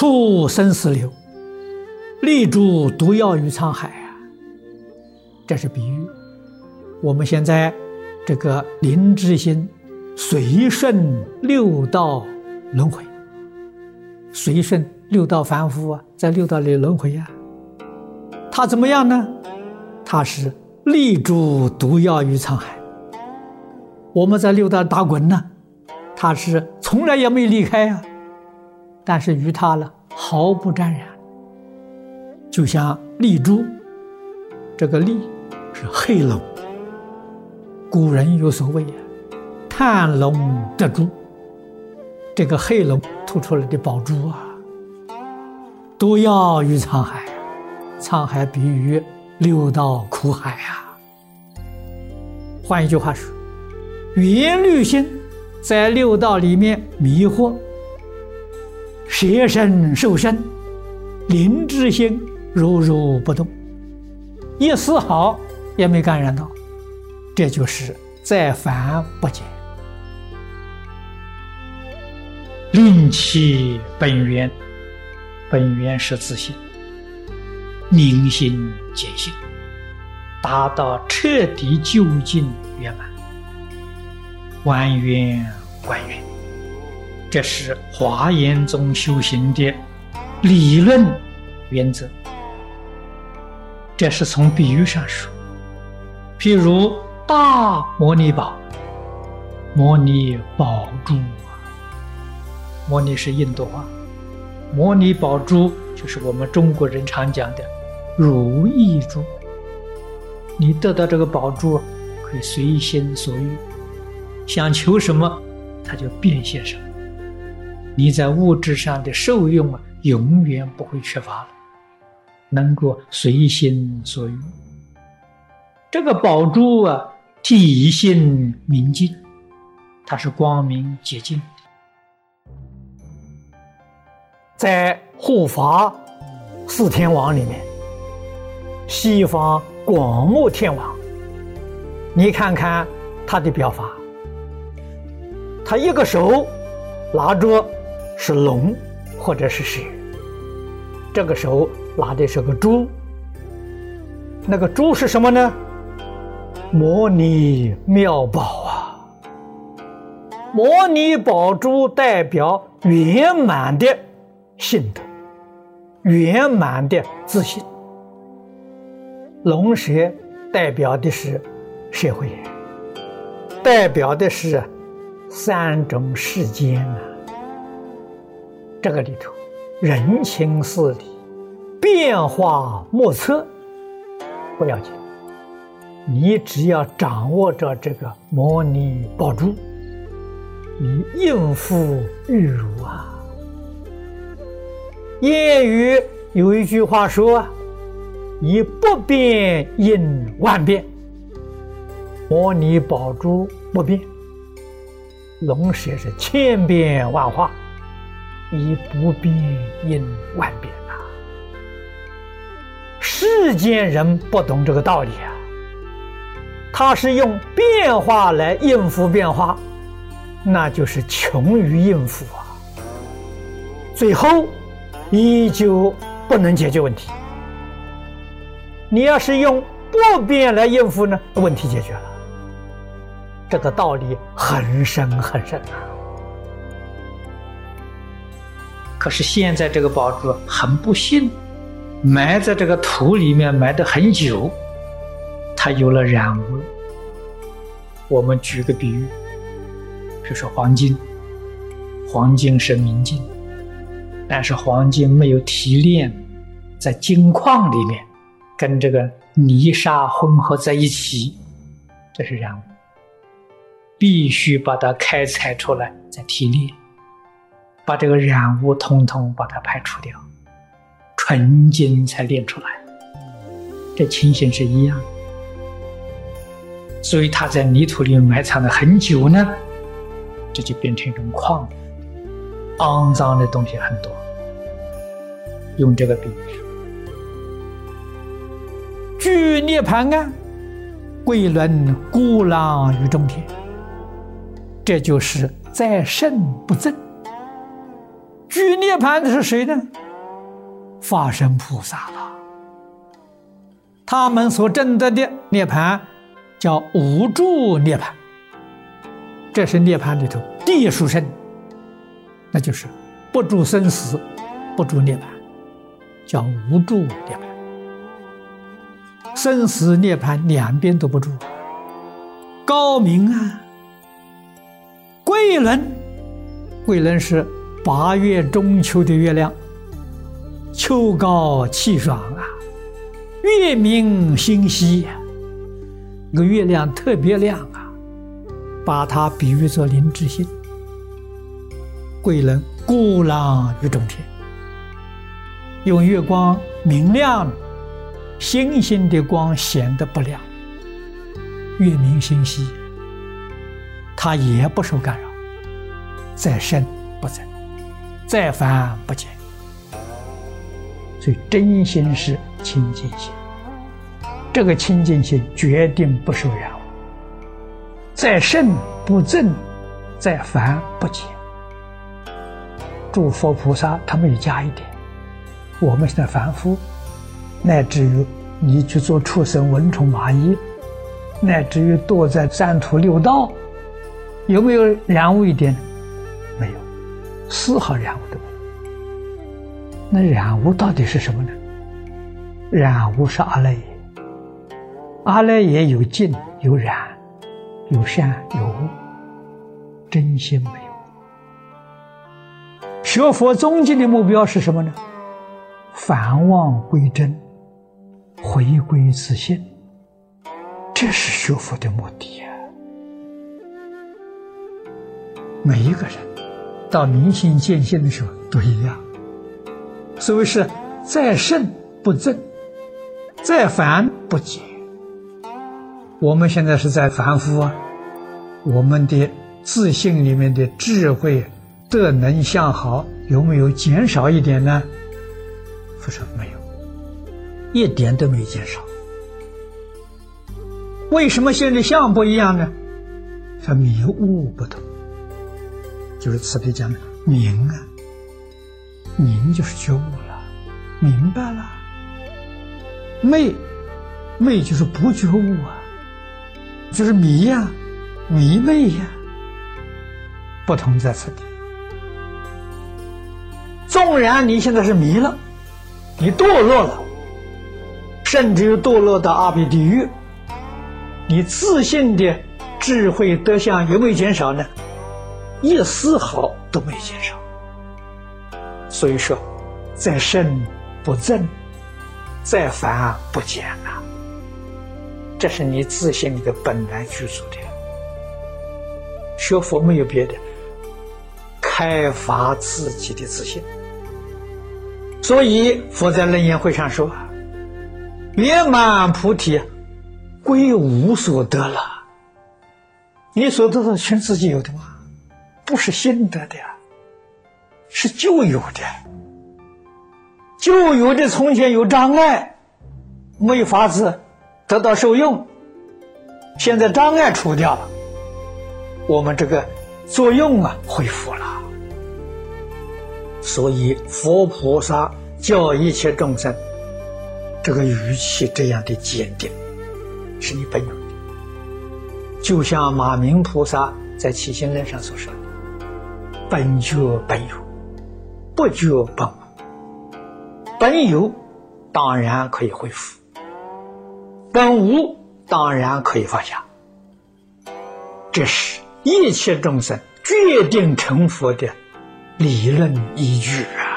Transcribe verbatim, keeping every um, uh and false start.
出生死流，立诸毒药于沧海啊！这是比喻。我们现在这个灵知心随顺六道轮回，随顺六道凡夫啊，在六道里轮回啊。他怎么样呢？他是立诸毒药于沧海。我们在六道打滚呢，他是从来也没离开啊，但是与他呢毫不沾染。就像立珠，这个立是黑龙，古人有所谓啊，探龙得珠，这个黑龙吐出来的宝珠啊，毒药于沧海，沧海比喻六道苦海啊。换一句话说，缘虑心在六道里面迷惑，舍身受身，灵知心如如不动，一丝毫也没感染到，这就是在凡不减。令其本源，本源是自性，明心见性，达到彻底究竟圆满，完圆观圆。这是华严宗修行的理论原则。这是从比喻上说，譬如大摩尼宝，摩尼宝珠，摩尼是印度话，摩尼宝珠就是我们中国人常讲的如意珠。你得到这个宝珠，可以随心所欲，想求什么它就变现什么，你在物质上的受用啊，永远不会缺乏了，能够随心所欲。这个宝珠啊，体性明净，它是光明洁净的。在护法四天王里面，西方广目天王，你看看他的表法，他一个手拿着是龙或者是蛇，这个手拿的是个珠，那个珠是什么呢？摩尼妙宝啊！摩尼宝珠代表圆满的性德，圆满的自信。龙蛇代表的是社会，代表的是三种世间啊。这个里头人情事理变化莫测，不要紧，你只要掌握着这个摩尼宝珠，你应付玉如啊。谚语有一句话说，以不变应万变，摩尼宝珠不变，龙蛇是千变万化，以不变应万变啊。世间人不懂这个道理啊，他是用变化来应付变化，那就是穷于应付啊，最后依旧不能解决问题。你要是用不变来应付呢，问题解决了。这个道理很深很深啊。可是现在这个宝珠很不幸，埋在这个土里面埋得很久，它有了染污了。我们举个比喻，就是黄金，黄金是明净，但是黄金没有提炼，在金矿里面跟这个泥沙混合在一起，这是染污，必须把它开采出来再提炼，把这个染污统统把它排除掉，纯金才炼出来。这情形是一样的，所以它在泥土里埋藏了很久呢，这就变成一种矿，肮脏的东西很多。用这个比喻说，居涅盘岸，贵轮孤狼于中天，这就是在圣不正。 居涅盘的是谁呢？法身菩萨了。他们所证得的涅盘叫无住涅盘，这是涅盘里头第一殊胜，那就是不住生死，不住涅盘，叫无住涅盘。生死涅盘两边都不住，高明啊！桂轮，桂轮是八月中秋的月亮，秋高气爽啊，月明星稀啊，这个月亮特别亮啊，把它比喻作灵智心。桂轮孤朗于中天，用月光明亮，星星的光显得不亮，月明星稀，它也不受干扰，再生不增，再繁不减。所以真心是清净心，这个清净心决定不受染污，再生不增，再繁不减。诸佛菩萨他没有加一点，我们现在凡夫，乃至于你去做畜生、蚊虫、蚂蚁，乃至于堕在三途六道，有没有染污一点？没有，丝毫染污都没有。那染污到底是什么呢？染污是阿赖耶，阿赖耶有净有染，有善有恶，真心没有。学佛终极的目标是什么呢？返妄归真，回归自性，这是学佛的目的呀。每一个人到明心见性的时候都一样，所谓是再胜不增，再繁不减。我们现在是在凡夫啊，我们的自性里面的智慧德能相好有没有减少一点呢？不是，没有，一点都没减少。为什么现在相不一样呢？它迷悟不同，就是慈悲讲的明啊，明就是觉悟了，明白了。昧，昧就是不觉悟啊，就是迷呀、啊，迷昧呀、啊，不同在此地。纵然你现在是迷了，你堕落了，甚至于堕落到阿鼻地狱，你自信的智慧德相有没有减少呢？一丝毫都没减少。所以说，再胜不增，再繁不减啊，这是你自信里的本来具足的。学佛没有别的，开发自己的自信。所以佛在楞严会上说，圆满菩提归无所得了。你所得的全自己有的吗？不是新得的，是旧有的。旧有的从前有障碍，没有法子得到受用，现在障碍除掉了，我们这个作用啊恢复了。所以佛菩萨教一切众生，这个语气这样的坚定，是你本有的。就像马明菩萨在起心论上所说的，本觉本有，不觉本无。本有当然可以恢复，本无当然可以放下。这是一切众生决定成佛的理论依据啊。